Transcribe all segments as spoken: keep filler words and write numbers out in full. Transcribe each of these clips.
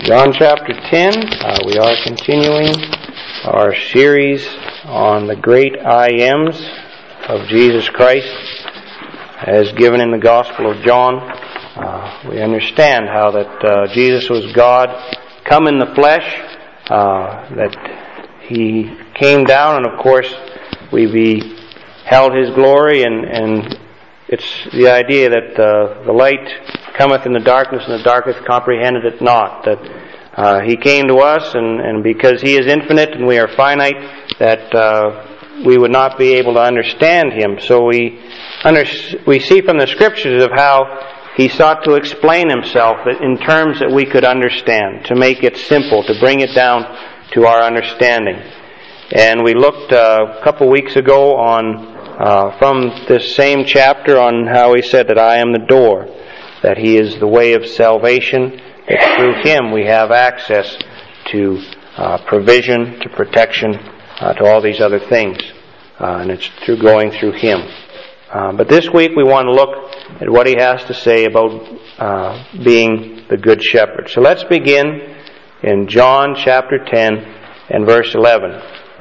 John chapter ten, uh, we are continuing our series on the great I Ams of Jesus Christ as given in the Gospel of John. Uh, we understand how that uh, Jesus was God come in the flesh, uh, that He came down, and of course we beheld His glory, and, and it's the idea that uh, the light cometh in the darkness, and the darkness comprehended it not. That uh, He came to us, and, and because He is infinite and we are finite, that uh, we would not be able to understand Him. So we under, we see from the Scriptures of how He sought to explain Himself in terms that we could understand, to make it simple, to bring it down to our understanding. And we looked uh, a couple weeks ago on uh, from this same chapter on how He said that I am the door, that He is the way of salvation, that through Him we have access to uh, provision, to protection, uh, to all these other things. Uh, and it's through going through Him. Uh, but this week we want to look at what He has to say about uh, being the Good Shepherd. So let's begin in John chapter ten and verse eleven.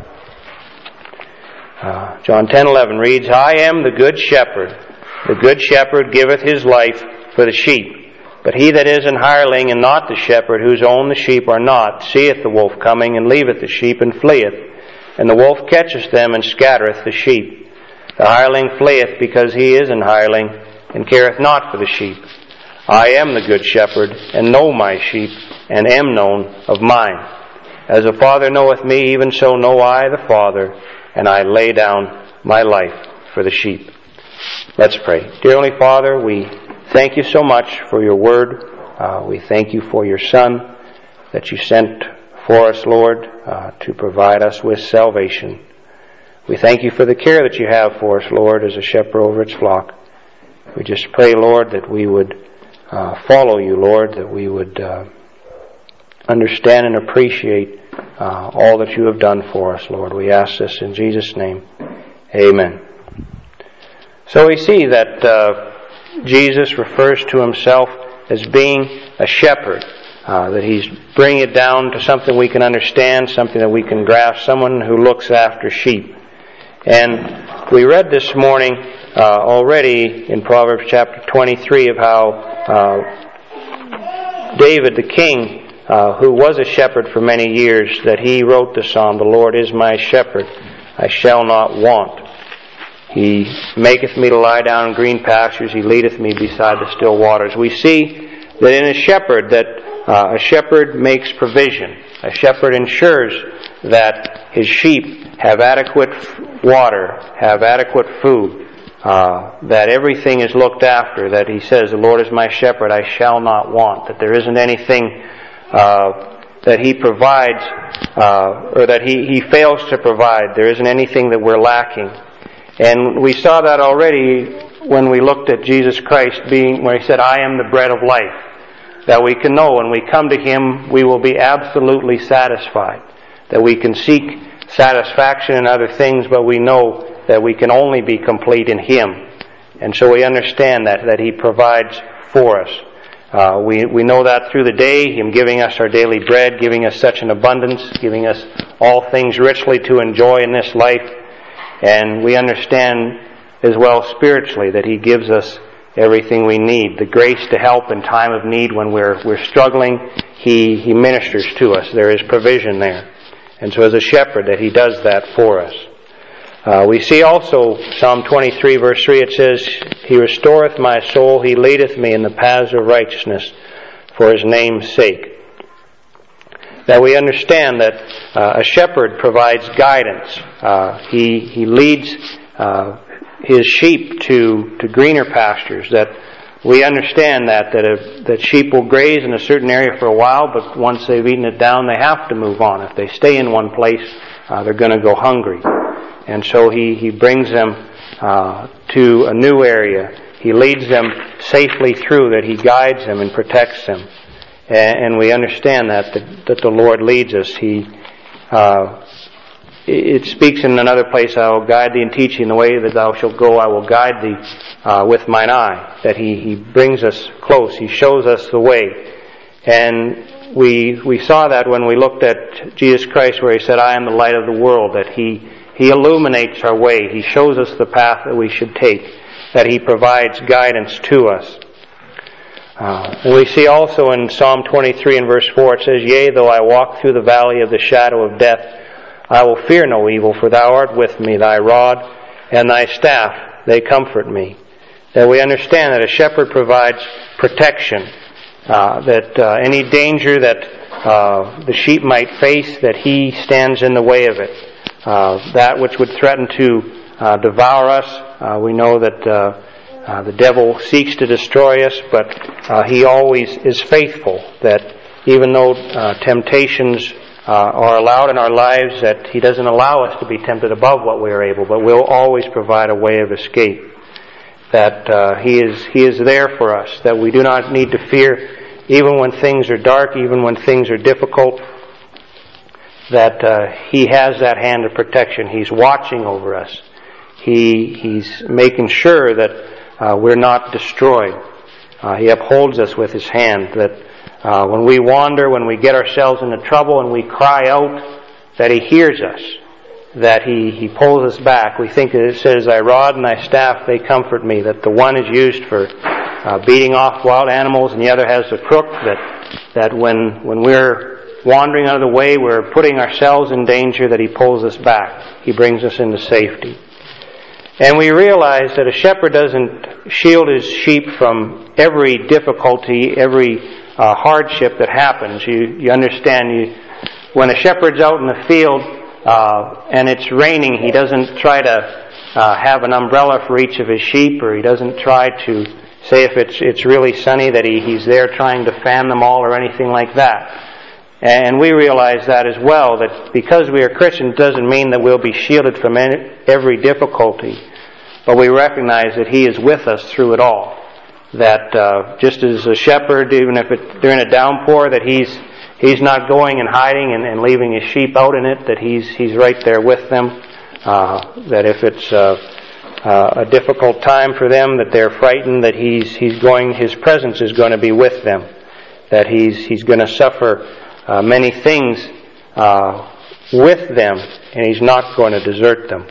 Uh, John ten eleven reads, I am the Good Shepherd. The Good Shepherd giveth His life for the sheep. But he that is an hireling and not the shepherd, whose own the sheep are not, seeth the wolf coming, and leaveth the sheep, and fleeth. And the wolf catcheth them, and scattereth the sheep. The hireling fleeth, because he is an hireling, and careth not for the sheep. I am the good shepherd, and know my sheep, and am known of mine. As the Father knoweth me, even so know I the Father, and I lay down my life for the sheep. Let's pray. Dear Heavenly Father, we thank You so much for Your Word. Uh, we thank You for Your Son that You sent for us, Lord, uh, to provide us with salvation. We thank You for the care that You have for us, Lord, as a shepherd over its flock. We just pray, Lord, that we would uh, follow You, Lord, that we would uh, understand and appreciate uh, all that You have done for us, Lord. We ask this in Jesus' name. Amen. So we see that uh, Jesus refers to Himself as being a shepherd, uh, that He's bringing it down to something we can understand, something that we can grasp, someone who looks after sheep. And we read this morning uh, already in Proverbs chapter twenty-three of how uh, David the king, uh, who was a shepherd for many years, that he wrote the psalm, the Lord is my shepherd, I shall not want. He maketh me to lie down in green pastures. He leadeth me beside the still waters. We see that in a shepherd, that uh, a shepherd makes provision. A shepherd ensures that his sheep have adequate water, have adequate food, uh, that everything is looked after, that he says, the Lord is my shepherd, I shall not want, that there isn't anything uh, that he provides, uh, or that he, he fails to provide. There isn't anything that we're lacking. And we saw that already when we looked at Jesus Christ being, where He said, I am the bread of life. That we can know when we come to Him, we will be absolutely satisfied. That we can seek satisfaction in other things, but we know that we can only be complete in Him. And so we understand that, that He provides for us. Uh, we, we know that through the day, Him giving us our daily bread, giving us such an abundance, giving us all things richly to enjoy in this life. And we understand as well spiritually that He gives us everything we need. The grace to help in time of need when we're we're struggling, He He ministers to us. There is provision there. And so as a shepherd that He does that for us. Uh, we see also Psalm twenty-three verse three, it says, He restoreth my soul, He leadeth me in the paths of righteousness for His name's sake. That we understand that uh, a shepherd provides guidance. Uh, he he leads uh, his sheep to, to greener pastures. That we understand that that, a, that sheep will graze in a certain area for a while, but once they've eaten it down, they have to move on. If they stay in one place, uh, they're going to go hungry. And so he, he brings them uh, to a new area. He leads them safely through, that He guides them and protects them. And we understand that, that, that the Lord leads us. He, uh, it speaks in another place, I will guide thee and teach thee in the way that thou shalt go. I will guide thee uh, with mine eye. That he, he brings us close. He shows us the way. And we we saw that when we looked at Jesus Christ, where He said, "I am the light of the world," that He He illuminates our way. He shows us the path that we should take, that He provides guidance to us. Uh, and we see also in Psalm twenty-three and verse four, it says, "Yea, though I walk through the valley of the shadow of death, I will fear no evil, for Thou art with me. Thy rod and Thy staff, they comfort me." That we understand that a shepherd provides protection, uh, that uh, any danger that uh, the sheep might face, that He stands in the way of it. Uh, that which would threaten to uh, devour us, uh, we know that uh, uh, the devil seeks to destroy us, but uh, he always is faithful, that even though uh, temptations uh, are allowed in our lives, that He doesn't allow us to be tempted above what we are able, but will always provide a way of escape. That uh, He is He is there for us, that we do not need to fear, even when things are dark, even when things are difficult, that uh, He has that hand of protection. He's watching over us. He He's making sure that uh, we're not destroyed. Uh, he upholds us with His hand, that uh, when we wander, when we get ourselves into trouble and we cry out, that He hears us, that He, he pulls us back. We think that it says, "Thy rod and Thy staff, they comfort me," that the one is used for uh, beating off wild animals and the other has the crook, that that when when we're wandering out of the way, we're putting ourselves in danger, that He pulls us back. He brings us into safety. And we realize that a shepherd doesn't shield his sheep from every difficulty, every uh, hardship that happens. You, you understand, you, when a shepherd's out in the field uh, and it's raining, he doesn't try to uh, have an umbrella for each of his sheep, or he doesn't try to say if it's it's really sunny that he, he's there trying to fan them all or anything like that. And we realize that as well, that because we are Christians doesn't mean that we'll be shielded from any, every difficulty. But we recognize that He is with us through it all. That uh, just as a shepherd, even if it, during a downpour, that he's he's not going and hiding and, and leaving his sheep out in it, that he's he's right there with them. Uh, that if it's uh, uh, a difficult time for them, that they're frightened, that he's he's going, His presence is going to be with them. That he's he's going to suffer uh, many things uh, with them, and He's not going to desert them.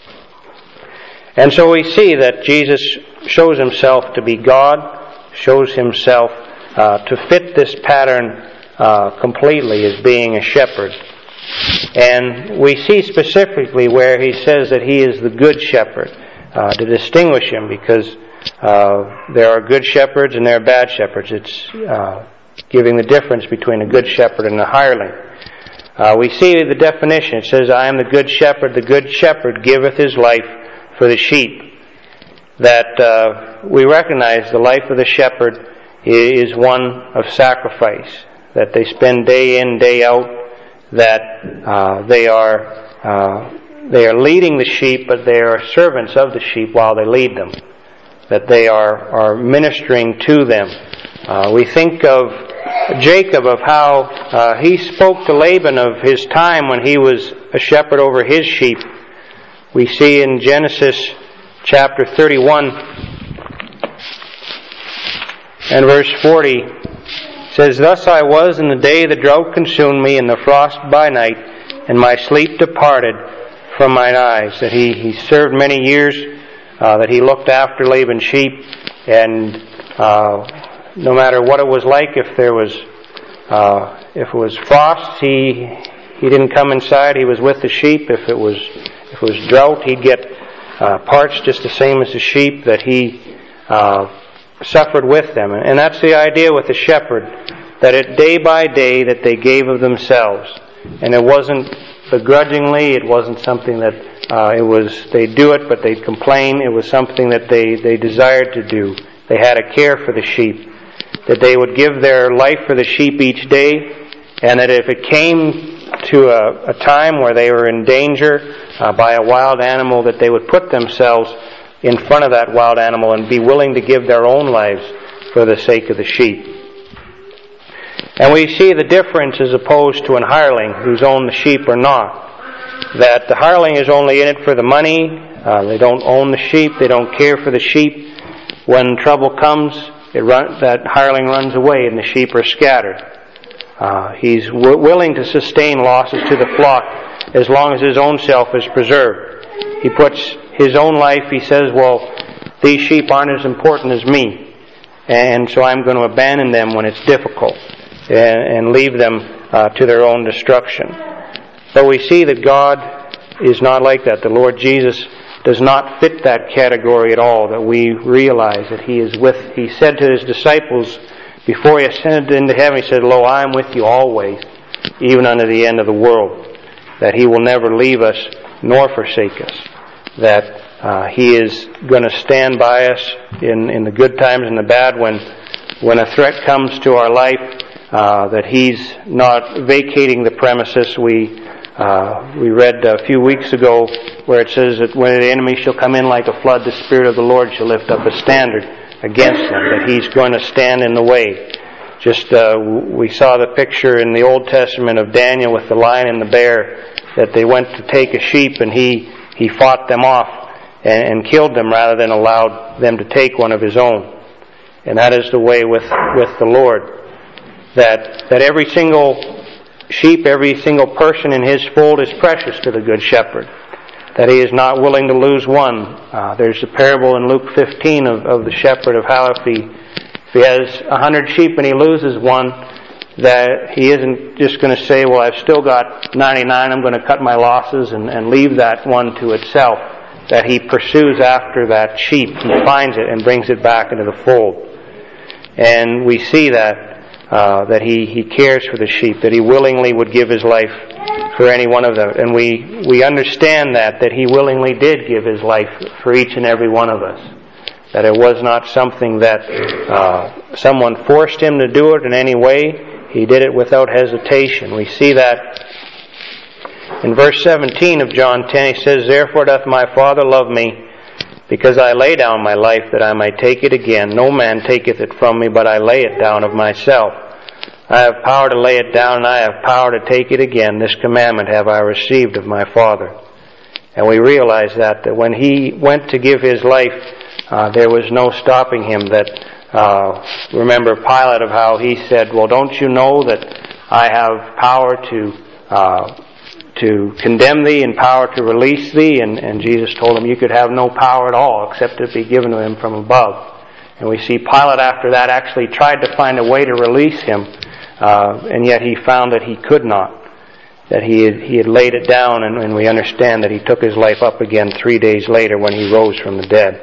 And so we see that Jesus shows Himself to be God, shows Himself uh, to fit this pattern uh, completely as being a shepherd. And we see specifically where He says that He is the good shepherd, uh, to distinguish Him, because uh, there are good shepherds and there are bad shepherds. It's uh, giving the difference between a good shepherd and a hireling. Uh, we see the definition. It says, "I am the good shepherd. The good shepherd giveth his life for the sheep." That uh, we recognize the life of the shepherd is one of sacrifice. That they spend day in, day out. That uh, they are uh, they are leading the sheep, but they are servants of the sheep while they lead them. That they are are ministering to them. Uh, we think of Jacob, of how uh, he spoke to Laban of his time when he was a shepherd over his sheep. We see in Genesis chapter thirty-one and verse forty, it says, "Thus I was in the day the drought consumed me, and the frost by night, and my sleep departed from mine eyes." That he, he served many years, uh, that he looked after Laban's sheep, and uh, no matter what it was like, if there was uh, if it was frost, he he didn't come inside. He was with the sheep. If it was If it was drought, he'd get uh, parched just the same as the sheep, that he uh, suffered with them. And that's the idea with the shepherd, that it day by day that they gave of themselves. And it wasn't begrudgingly, it wasn't something that uh, it was, they'd do it but they'd complain. It was something that they, they desired to do. They had a care for the sheep. That they would give their life for the sheep each day, and that if it came to a, a time where they were in danger uh, by a wild animal, that they would put themselves in front of that wild animal and be willing to give their own lives for the sake of the sheep. And we see the difference as opposed to an hireling who's owned the sheep or not. That the hireling is only in it for the money. Uh, they don't own the sheep. They don't care for the sheep. When trouble comes, it run, that hireling runs away and the sheep are scattered. Uh, he's w- willing to sustain losses to the flock as long as his own self is preserved. He puts his own life, he says, well, these sheep aren't as important as me, and so I'm going to abandon them when it's difficult and, and leave them uh, to their own destruction. But we see that God is not like that. The Lord Jesus does not fit that category at all, that we realize that He is with. He said to His disciples before He ascended into heaven, He said, lo, I am with you always, even unto the end of the world. That He will never leave us nor forsake us. That uh, He is going to stand by us in, in the good times and the bad. When, when a threat comes to our life, uh, that He's not vacating the premises. We Uh, we read a few weeks ago where it says that when the enemy shall come in like a flood, the Spirit of the Lord shall lift up a standard against them, that He's going to stand in the way. Just uh, we saw the picture in the Old Testament of Daniel with the lion and the bear, that they went to take a sheep and he, he fought them off and, and killed them rather than allowed them to take one of his own. And that is the way with, with the Lord. That, that every single sheep, every single person in His fold is precious to the Good Shepherd, that He is not willing to lose one. Uh, there's a parable in Luke fifteen of, of the shepherd, of how if he, if he has a hundred sheep and he loses one, that he isn't just going to say, well, I've still got ninety-nine, I'm going to cut my losses and, and leave that one to itself. That he pursues after that sheep, he finds it and brings it back into the fold. And we see that Uh, that he, he cares for the sheep, that He willingly would give His life for any one of them. And we, we understand that, that He willingly did give His life for each and every one of us. That it was not something that uh, someone forced Him to do it in any way. He did it without hesitation. We see that in verse seventeen of John ten. He says, therefore doth my Father love me, because I lay down my life that I might take it again. No man taketh it from me, but I lay it down of myself. I have power to lay it down, and I have power to take it again. This commandment have I received of my Father. And we realize that, that when He went to give His life, uh, there was no stopping Him. That uh, remember Pilate, of how he said, well, don't you know that I have power to uh, to condemn thee and power to release thee? And, and Jesus told him, you could have no power at all except it be given to Him from above. And we see Pilate after that actually tried to find a way to release Him, uh, and yet he found that he could not. That he had, he had laid it down, and, and we understand that He took His life up again three days later when He rose from the dead.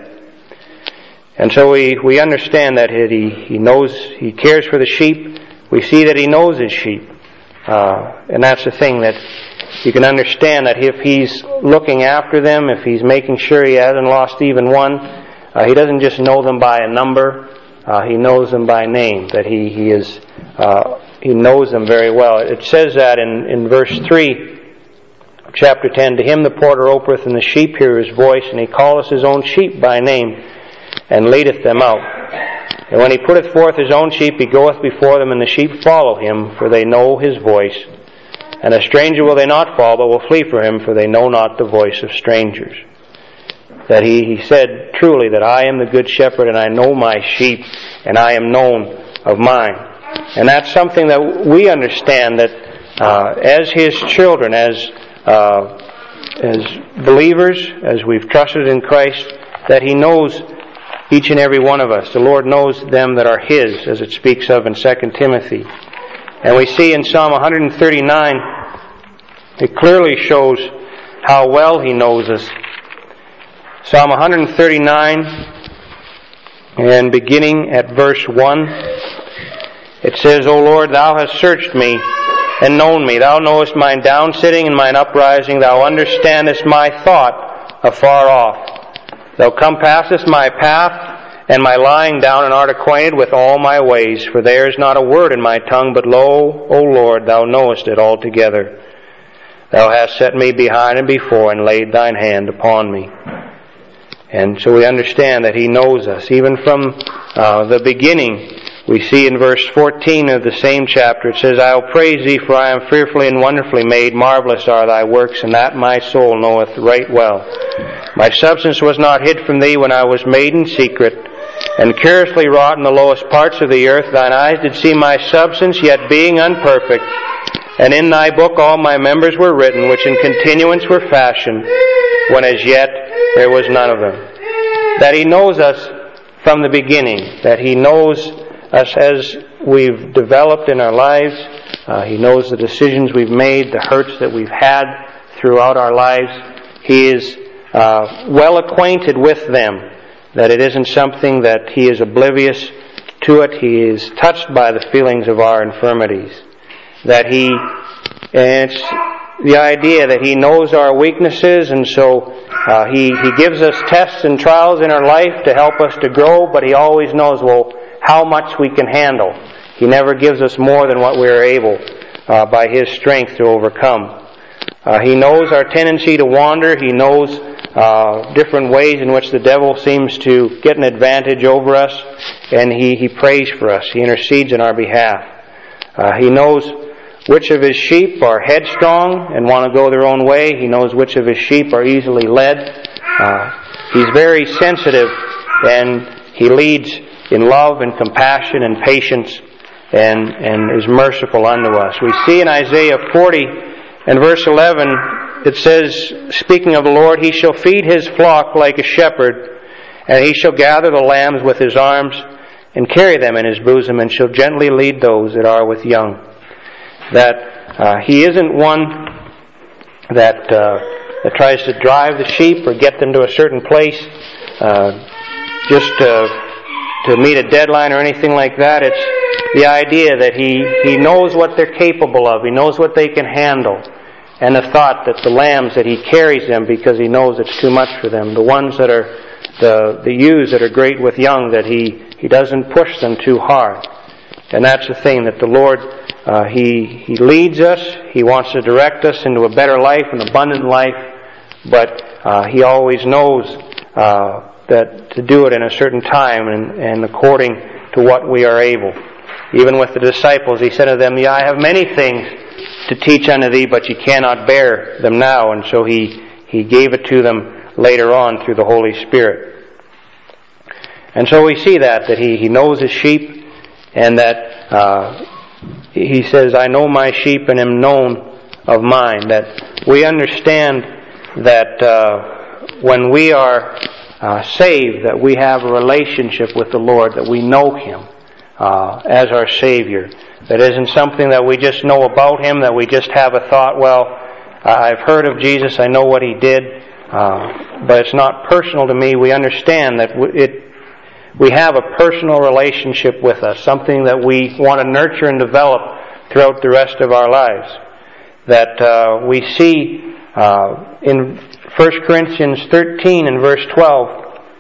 And so we, we understand that he, he knows, He cares for the sheep. We see that He knows His sheep. Uh, and that's the thing, that you can understand that if He's looking after them, if He's making sure He hasn't lost even one, uh, He doesn't just know them by a number, uh, He knows them by name, that He, he is, uh, He knows them very well. It says that in, in verse three, chapter ten, to Him the porter openeth, and the sheep hear His voice, and He calleth His own sheep by name, and leadeth them out. And when He putteth forth His own sheep, He goeth before them, and the sheep follow Him, for they know His voice. And a stranger will they not follow, but will flee from him, for they know not the voice of strangers. That he, he said truly that I am the good shepherd, and I know my sheep, and I am known of mine. And that's something that we understand, that uh, as His children, as uh, as believers, as we've trusted in Christ, that He knows each and every one of us. The Lord knows them that are His, as it speaks of in Second Timothy. And we see in Psalm one thirty-nine, it clearly shows how well He knows us. Psalm one thirty-nine, and beginning at verse one, it says, O Lord, Thou hast searched me and known me. Thou knowest mine down sitting and mine uprising. Thou understandest my thought afar off. Thou compassest my path and my lying down, and art acquainted with all my ways. For there is not a word in my tongue, but lo, O Lord, Thou knowest it altogether. Thou hast set me behind and before, and laid Thine hand upon me. And so we understand that He knows us. Even from uh, the beginning, we see in verse fourteen of the same chapter, it says, I will praise Thee, for I am fearfully and wonderfully made. Marvelous are Thy works, and that my soul knoweth right well. My substance was not hid from Thee when I was made in secret, and curiously wrought in the lowest parts of the earth. Thine eyes did see my substance, yet being unperfect. And in thy book all my members were written, which in continuance were fashioned, when as yet there was none of them. That He knows us from the beginning, that He knows us as we've developed in our lives. Uh, he knows the decisions we've made, the hurts that we've had throughout our lives. He is uh, well acquainted with them, that it isn't something that He is oblivious to it. He is touched by the feelings of our infirmities. That He, and it's the idea that He knows our weaknesses, and so uh, He He gives us tests and trials in our life to help us to grow, but He always knows, well, how much we can handle. He never gives us more than what we are able uh, by His strength to overcome. Uh, he knows our tendency to wander. He knows uh, different ways in which the devil seems to get an advantage over us, and He, he prays for us. He intercedes in our behalf. Uh, he knows which of His sheep are headstrong and want to go their own way. He knows which of His sheep are easily led. Uh, he's very sensitive, and He leads in love and compassion and patience, and, and is merciful unto us. We see in Isaiah forty and verse eleven, it says, speaking of the Lord, He shall feed His flock like a shepherd, and He shall gather the lambs with His arms, and carry them in His bosom, and shall gently lead those that are with young. That uh, He isn't one that uh, that tries to drive the sheep or get them to a certain place uh, just uh, to meet a deadline or anything like that. It's the idea that He He knows what they're capable of. He knows what they can handle. And the thought that the lambs, that He carries them because He knows it's too much for them. The ones that are, the, the ewes that are great with young, that He, he doesn't push them too hard. And that's the thing, that the Lord, uh, He He leads us. He wants to direct us into a better life, an abundant life. But uh, He always knows uh, that to do it in a certain time and, and according to what we are able. Even with the disciples, He said to them, "I have many things to teach unto thee, but ye cannot bear them now." And so He, he gave it to them later on through the Holy Spirit. And so we see that, that He, he knows His sheep, and that uh, He says, "I know my sheep and am known of mine." That we understand that uh, when we are uh, saved, that we have a relationship with the Lord, that we know Him uh, as our Savior. That isn't something that we just know about Him, that we just have a thought, well, I've heard of Jesus, I know what He did, uh, but it's not personal to me. We understand that it we have a personal relationship with us, something that we want to nurture and develop throughout the rest of our lives. That uh, we see uh, in First Corinthians thirteen and verse twelve,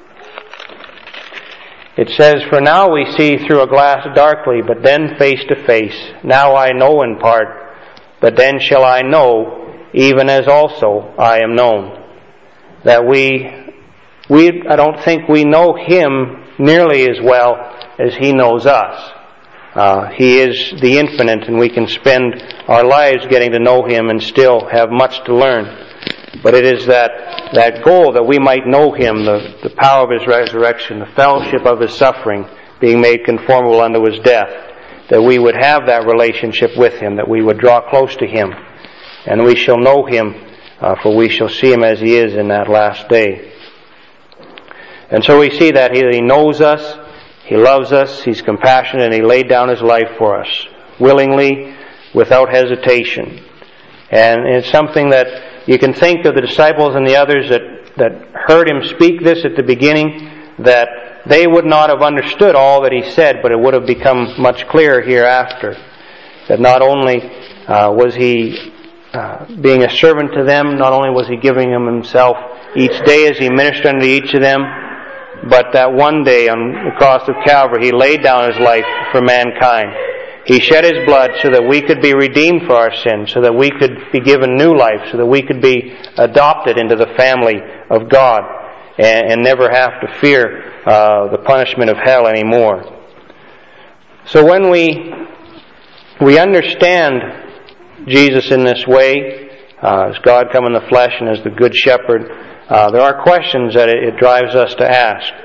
it says, "For now we see through a glass darkly, but then face to face. Now I know in part, but then shall I know, even as also I am known." That we, we, I don't think we know Him nearly as well as He knows us. Uh, he is the infinite, and we can spend our lives getting to know Him and still have much to learn. But it is that, that goal that we might know Him, the, the power of His resurrection, the fellowship of His suffering, being made conformable unto His death, that we would have that relationship with Him, that we would draw close to Him, and we shall know Him, uh, for we shall see Him as He is in that last day. And so we see that He, he knows us, He loves us, He's compassionate, and He laid down His life for us, willingly, without hesitation. And it's something that you can think of the disciples and the others that, that heard Him speak this at the beginning, that they would not have understood all that He said, but it would have become much clearer hereafter. That not only uh, was He uh, being a servant to them, not only was He giving them Himself each day as He ministered unto each of them, but that one day on the cross of Calvary He laid down His life for mankind. He shed His blood so that we could be redeemed for our sins, so that we could be given new life, so that we could be adopted into the family of God and, and never have to fear uh, the punishment of hell anymore. So when we we understand Jesus in this way, uh, as God come in the flesh and as the Good Shepherd, uh, there are questions that it, it drives us to ask.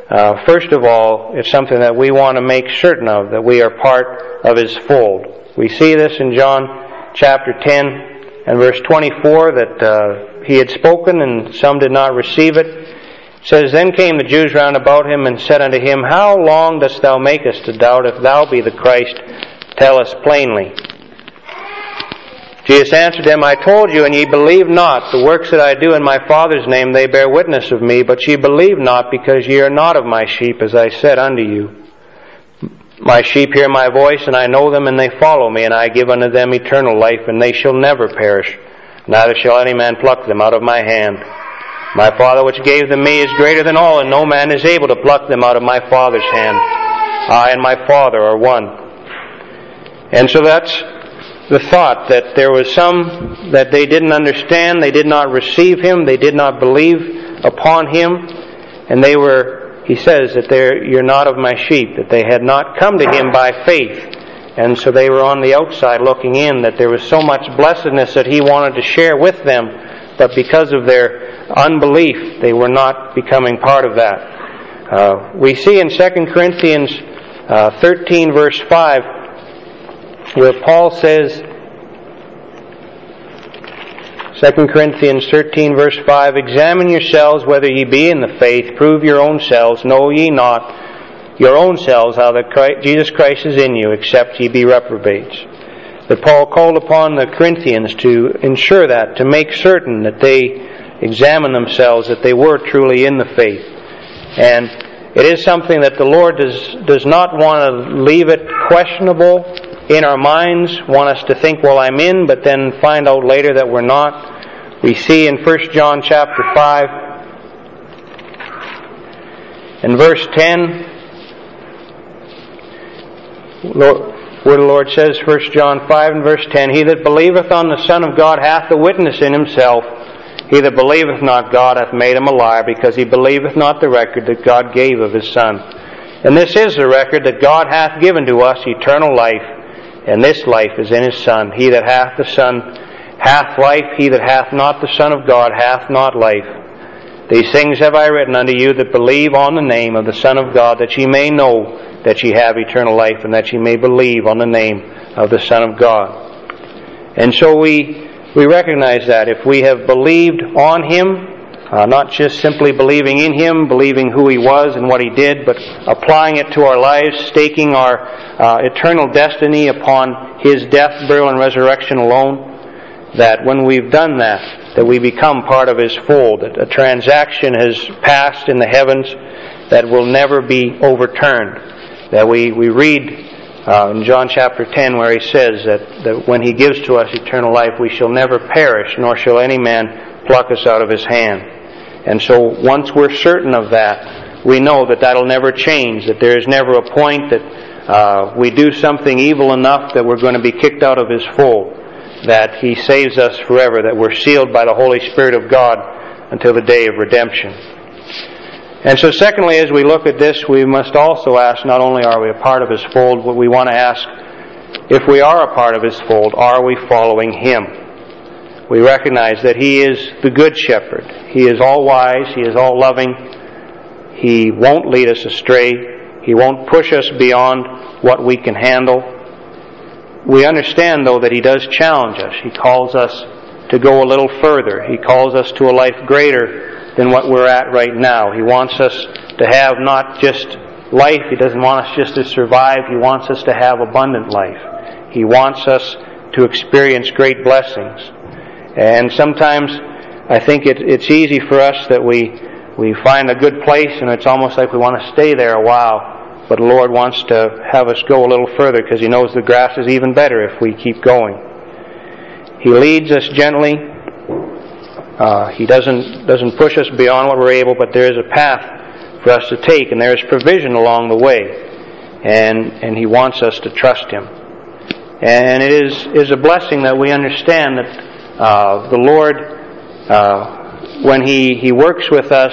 uh, first of all, it's something that we want to make certain of, that we are part of His fold. We see this in John chapter ten and verse twenty-four, that uh, He had spoken and some did not receive it. It says, Then came the Jews round about Him and said unto Him, How long dost Thou make us to doubt? If Thou be the Christ, tell us plainly. Jesus answered them, I told you, and ye believe not. The works that I do in my Father's name, they bear witness of me, but ye believe not, because ye are not of my sheep, as I said unto you. My sheep hear my voice, and I know them, and they follow me, and I give unto them eternal life, and they shall never perish, neither shall any man pluck them out of my hand. My Father which gave them me is greater than all, and no man is able to pluck them out of my Father's hand. I and my Father are one. And so that's the thought, that there was some that they didn't understand, they did not receive Him, they did not believe upon Him, and they were, He says, that they're, you're not of my sheep, that they had not come to Him by faith, and so they were on the outside looking in, that there was so much blessedness that He wanted to share with them, but because of their unbelief, they were not becoming part of that. Uh, we see in Second Corinthians uh, thirteen verse five, where Paul says, Second Corinthians thirteen verse five, Examine yourselves whether ye be in the faith, prove your own selves, know ye not your own selves how that Christ, Jesus Christ is in you, except ye be reprobates. That Paul called upon the Corinthians to ensure that, to make certain that they examine themselves, that they were truly in the faith. And it is something that the Lord does, does not want to leave it questionable in our minds, want us to think, well, I'm in, but then find out later that we're not. We see in First John chapter five and verse ten, where the Lord says, First John five and verse ten, He that believeth on the Son of God hath a witness in himself. He that believeth not God hath made him a liar, because he believeth not the record that God gave of His Son. And this is the record, that God hath given to us eternal life, and this life is in His Son. He that hath the Son hath life. He that hath not the Son of God hath not life. These things have I written unto you that believe on the name of the Son of God, that ye may know that ye have eternal life, and that ye may believe on the name of the Son of God. And so we we recognize that if we have believed on Him, uh, not just simply believing in Him, believing who He was and what He did, but applying it to our lives, staking our uh, eternal destiny upon His death, burial, and resurrection alone, that when we've done that, that we become part of His fold, that a transaction has passed in the heavens that will never be overturned. That we, we read uh, in John chapter ten where He says that, that when He gives to us eternal life, we shall never perish, nor shall any man pluck us out of His hand. And so once we're certain of that, we know that that'll never change, that there is never a point that uh, we do something evil enough that we're going to be kicked out of His fold, that He saves us forever, that we're sealed by the Holy Spirit of God until the day of redemption. And so secondly, as we look at this, we must also ask, not only are we a part of His fold, but we want to ask, if we are a part of His fold, are we following Him? We recognize that He is the Good Shepherd. He is all-wise. He is all-loving. He won't lead us astray. He won't push us beyond what we can handle. We understand, though, that He does challenge us. He calls us to go a little further. He calls us to a life greater than what we're at right now. He wants us to have not just life. He doesn't want us just to survive. He wants us to have abundant life. He wants us to experience great blessings. And sometimes I think it, it's easy for us that we, we find a good place and it's almost like we want to stay there a while. But the Lord wants to have us go a little further because He knows the grass is even better if we keep going. He leads us gently. Uh, he doesn't doesn't push us beyond what we're able, but there is a path for us to take, and there is provision along the way. And and He wants us to trust Him. And it is, is a blessing that we understand that uh, the Lord, uh, when He, He works with us,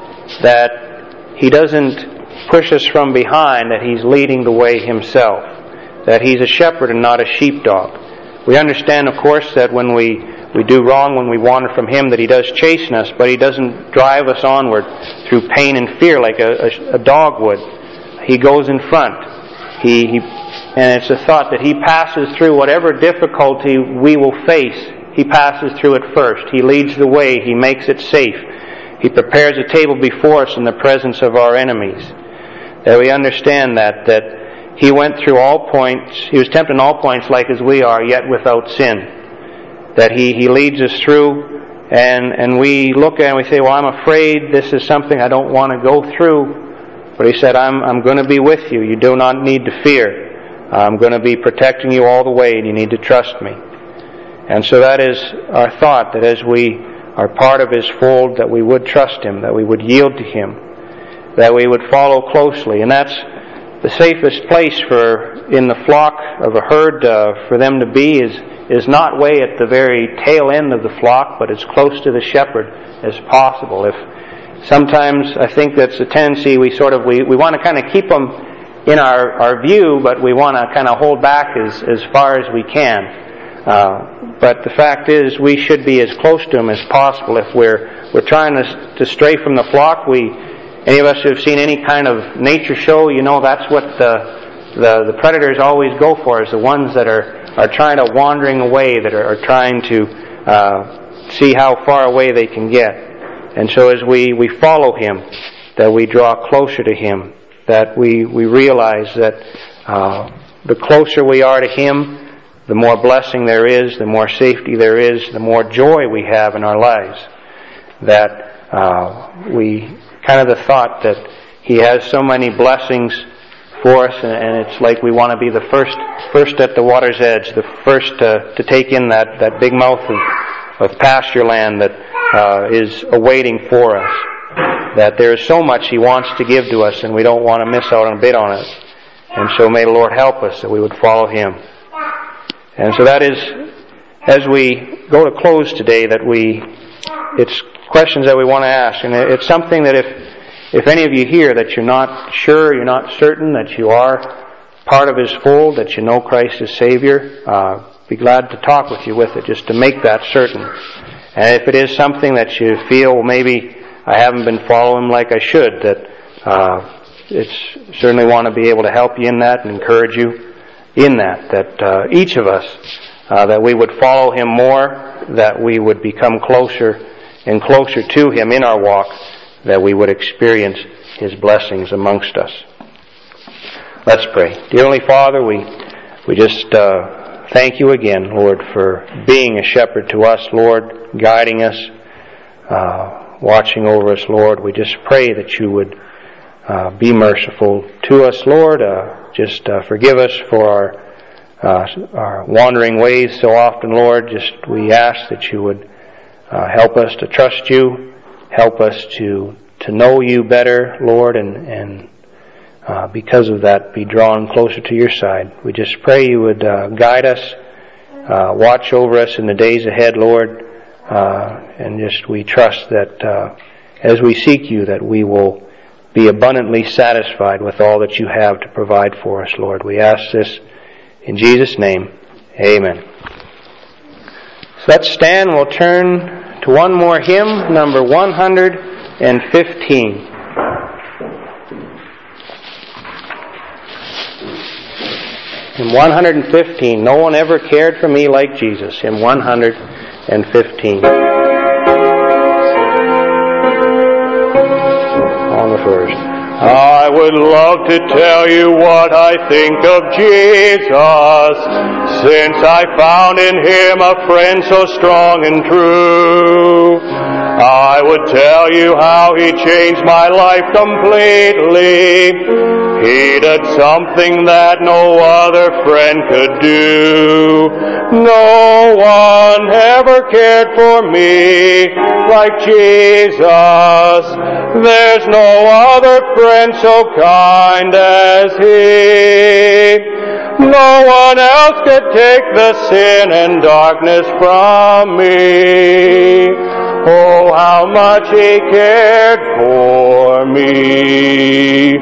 that He doesn't push us from behind, that He's leading the way Himself. That He's a shepherd and not a sheepdog. We understand, of course, that when we we do wrong when we wander from Him, that He does chasten us, but He doesn't drive us onward through pain and fear like a, a, a dog would. He goes in front. He, he, and it's a thought that He passes through whatever difficulty we will face. He passes through it first. He leads the way. He makes it safe. He prepares a table before us in the presence of our enemies. That we understand that, that He went through all points. He was tempted in all points like as we are, yet without sin. That He, he leads us through, and, and we look at it and we say, well, I'm afraid this is something I don't want to go through. But He said, I'm, I'm going to be with you. You do not need to fear. I'm going to be protecting you all the way, and you need to trust me. And so that is our thought, that as we are part of His fold, that we would trust Him, that we would yield to Him, that we would follow closely. And that's the safest place for, in the flock of a herd, uh, for them to be is, is not way at the very tail end of the flock, but as close to the shepherd as possible. If Sometimes I think that's a tendency, we sort of, we, we want to kind of keep them in our, our view, but we want to kind of hold back as, as far as we can. Uh, but the fact is, we should be as close to Him as possible. If we're, we're trying to, to stray from the flock, we, any of us who have seen any kind of nature show, you know that's what the, the, the predators always go for, is the ones that are, are trying to wandering away, that are, are trying to uh, see how far away they can get. And so as we, we follow Him, that we draw closer to Him, that we, we realize that uh, the closer we are to Him, the more blessing there is, the more safety there is, the more joy we have in our lives. That uh, we, kind of the thought that He has so many blessings for us, and, and it's like we want to be the first first at the water's edge, the first to, to take in that, that big mouth of, of pasture land that Uh, is awaiting for us. That there is so much He wants to give to us, and we don't want to miss out on a bit on it. And so may the Lord help us that we would follow Him. And so that is, as we go to close today, that we, it's questions that we want to ask. And it's something that if, if any of you here that you're not sure, you're not certain that you are part of His fold, that you know Christ as Savior, uh, be glad to talk with you with it, just to make that certain. And if it is something that you feel, well, maybe I haven't been following Him like I should, that uh, it's certainly want to be able to help you in that and encourage you in that. That uh, each of us, uh, that we would follow Him more, that we would become closer and closer to Him in our walk, that we would experience His blessings amongst us. Let's pray. Dear Heavenly Father, we we just uh, thank You again, Lord, for being a shepherd to us, Lord, guiding us, uh, watching over us, Lord. We just pray that You would uh, be merciful to us, Lord. Uh, just uh, forgive us for our uh, our wandering ways so often, Lord. Just we ask that You would uh, help us to trust You, help us to to know You better, Lord, and and uh, because of that, be drawn closer to Your side. We just pray You would uh, guide us, uh, watch over us in the days ahead, Lord. Uh, and just we trust that uh, as we seek You, that we will be abundantly satisfied with all that You have to provide for us, Lord. We ask this in Jesus' name. Amen. So let's stand. We'll turn to one more hymn, number one hundred fifteen. Hymn one hundred fifteen. No one ever cared for me like Jesus. Hymn one hundred fifteen. On the first. I would love to tell you what I think of Jesus, since I found in Him a friend so strong and true. I would tell you how He changed my life completely. He did something that no other friend could do. No one ever cared for me like Jesus. There's no other friend so kind as He. No one else could take the sin and darkness from me. Oh, how much He cared for me.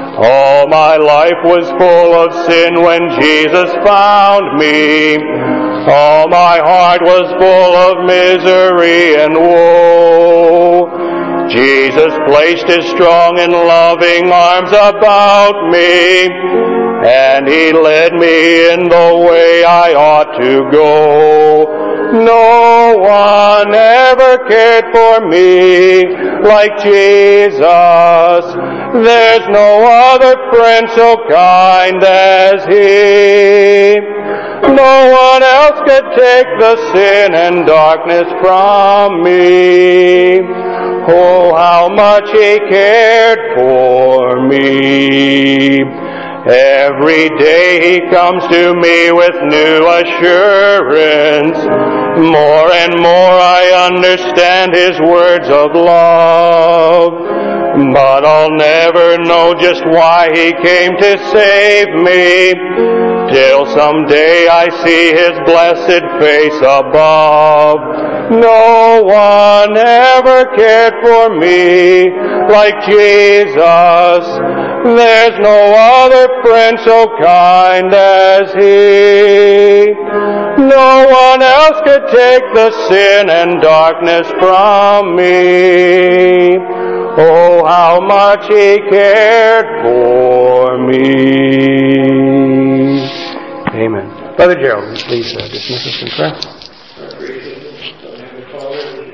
All my life was full of sin when Jesus found me. All my heart was full of misery and woe. Jesus placed His strong and loving arms about me, and He led me in the way I ought to go. No one ever cared for me like Jesus. There's no other friend so kind as He. No one else could take the sin and darkness from me. Oh, how much He cared for me. Every day He comes to me with new assurance. More and more I understand His words of love. But I'll never know just why He came to save me, till someday I see His blessed face above. No one ever cared for me like Jesus. There's no other friend so kind as He. No one else could take the sin and darkness from me. Oh, how much He cared for me. Amen. Brother Gerald, please uh, dismiss us in prayer.